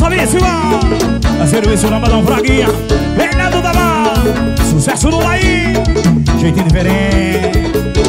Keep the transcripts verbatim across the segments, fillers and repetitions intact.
Bravíssima. A serviço na Madão Fraguinha, Fernando da Mar. Sucesso no Laí, jeitinho diferente.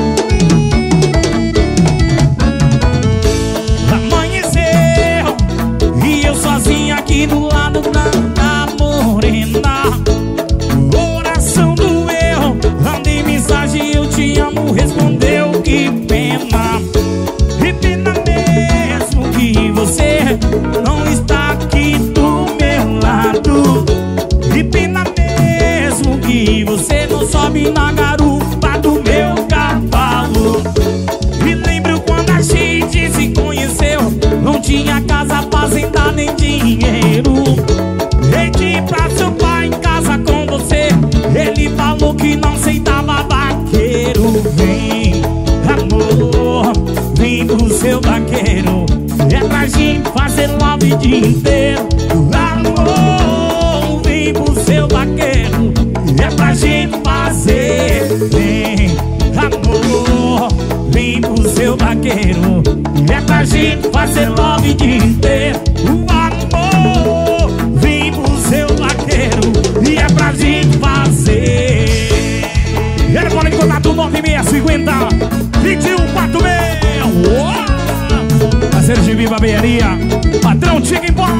Amanheceu e eu sozinho aqui do lado da, da morena. Coração doeu, mandei mensagem, eu te amo, respondeu, que pena. Que pena mesmo que você não está aqui do meu lado. Que pena mesmo que você não sobe na garupa do meu cavalo. E lembro quando a gente se conheceu, não tinha casa, fazenda nem dinheiro. Pedi pra seu pai em casa com você, ele falou que não aceitava vaqueiro. Vem, amor, vem pro seu vaqueiro, é pra gente fazer love o dia inteiro. Amor, vem pro seu vaqueiro, é pra gente fazer. Vem, amor, vem pro seu vaqueiro, é pra gente fazer love o dia inteiro. Amor, vem pro seu vaqueiro, e é pra gente fazer. Ele pode contato nove seis cinco zero, dois um quatro seis. Parceiro de Viva Bearia, Patrão Chicken Boy.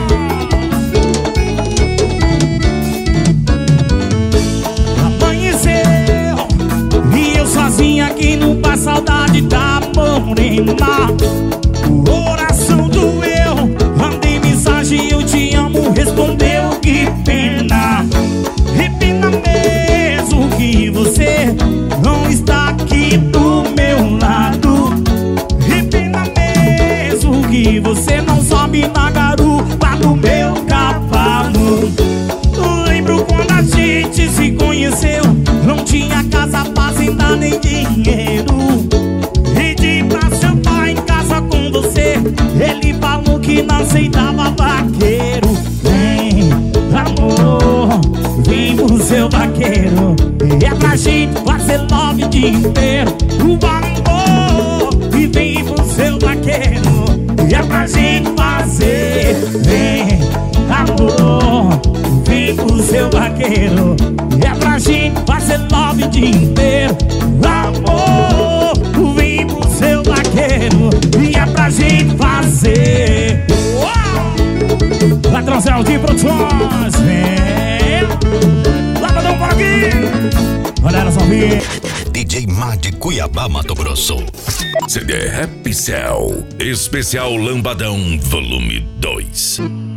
Amanheceu e eu sozinho aqui no bar, saudade da morena. Coração doeu, mandei mensagem, eu te amo, respondeu, que pena. Que pena mesmo que você não está aqui do meu lado. Que pena mesmo que você não sobe na garupa do meu cavalo. Lembro quando a gente se conheceu, não tinha casa, fazenda nem dinheiro. Pedi pra seu pai em casa com você, ele falou que não aceitava vaqueiro. Vem, amor, vem pro seu vaqueiro, é pra gente fazer love o dia inteiro. O amor, e vem pro seu vaqueiro, é pra gente fazer. Vem, amor, vem pro seu vaqueiro, é pra gente fazer love o dia inteiro. Amor, vem pro seu vaqueiro, e é pra gente fazer. Uau! Patrão Zé de Produções, vem! Lavadão por aqui! Galera, só vem! D J Mar de Cuiabá, Mato Grosso. C D Rap Cell, especial Lambadão, volume dois.